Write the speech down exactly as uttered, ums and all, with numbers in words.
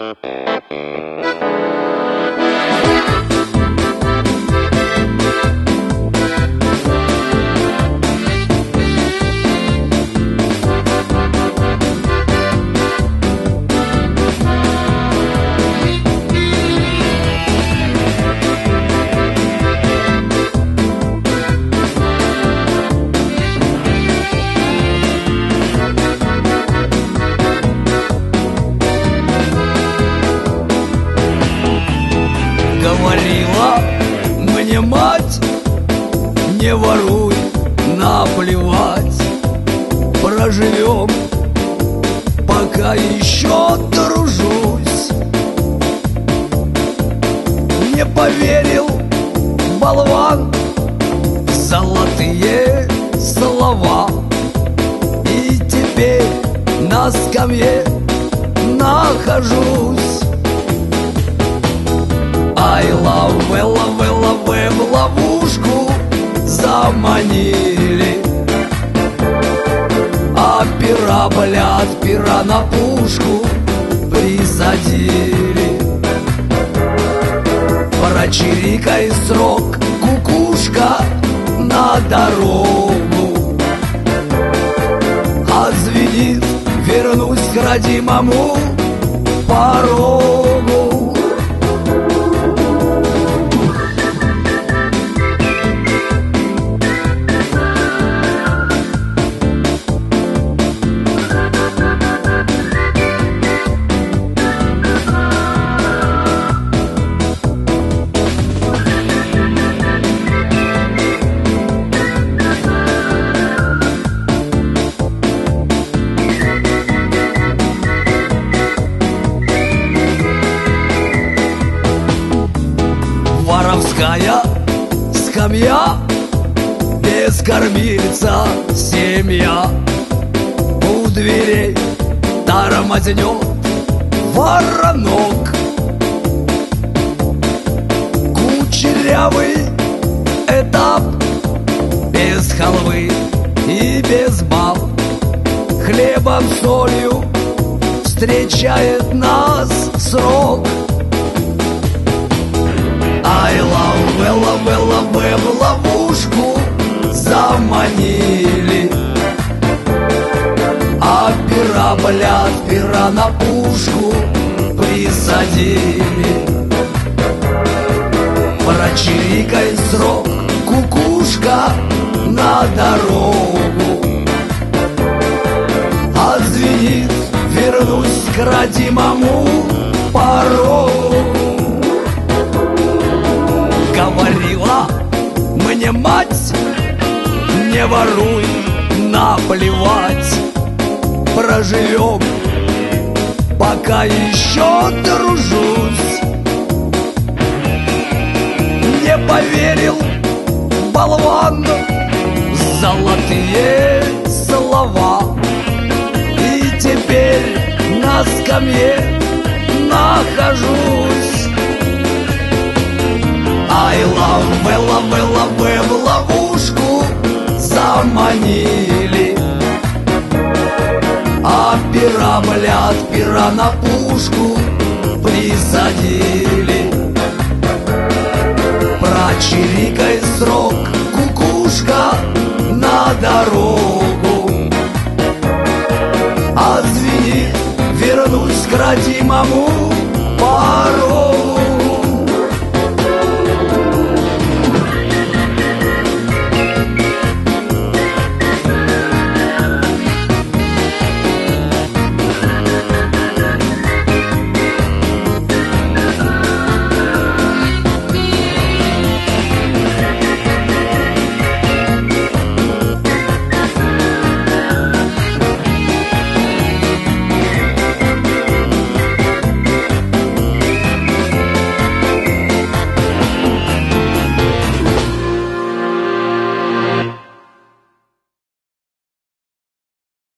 Говорила мне мать: не воруй, наплевать, проживем, пока еще дружусь. Не поверил болван в золотые слова, и теперь на скамье нахожусь. Ай, лаве, лаве, лаве, в ловушку заманили, а пера, блядь, пера на пушку присадили. Прочирикай срок, кукушка, на дорогу, отзвенит, вернусь к родимому порогу. Воровская скамья, без кормильца семья, у дверей тормознет воронок. Кучерявый этап, без халвы и без баб, хлебом, солью встречает нас срок. Ай, лаве, лаве, лаве, в ловушку заманили, а пера, блядь, пера на пушку присадили. Прочирикай срок, кукушка, на дорогу, отзвенит, вернусь к родимому порогу. Говорила мне мать: не воруй, наплевать, проживем, пока еще дружусь. Не поверил болван в золотые слова, и теперь на скамье нахожусь. Ай, лаве, лаве, лаве, в ловушку заманили, а пера, блядь, пера на пушку присадили. Прочирикай срок, кукушка, на дорогу, отзвенит, вернусь к родимому порогу.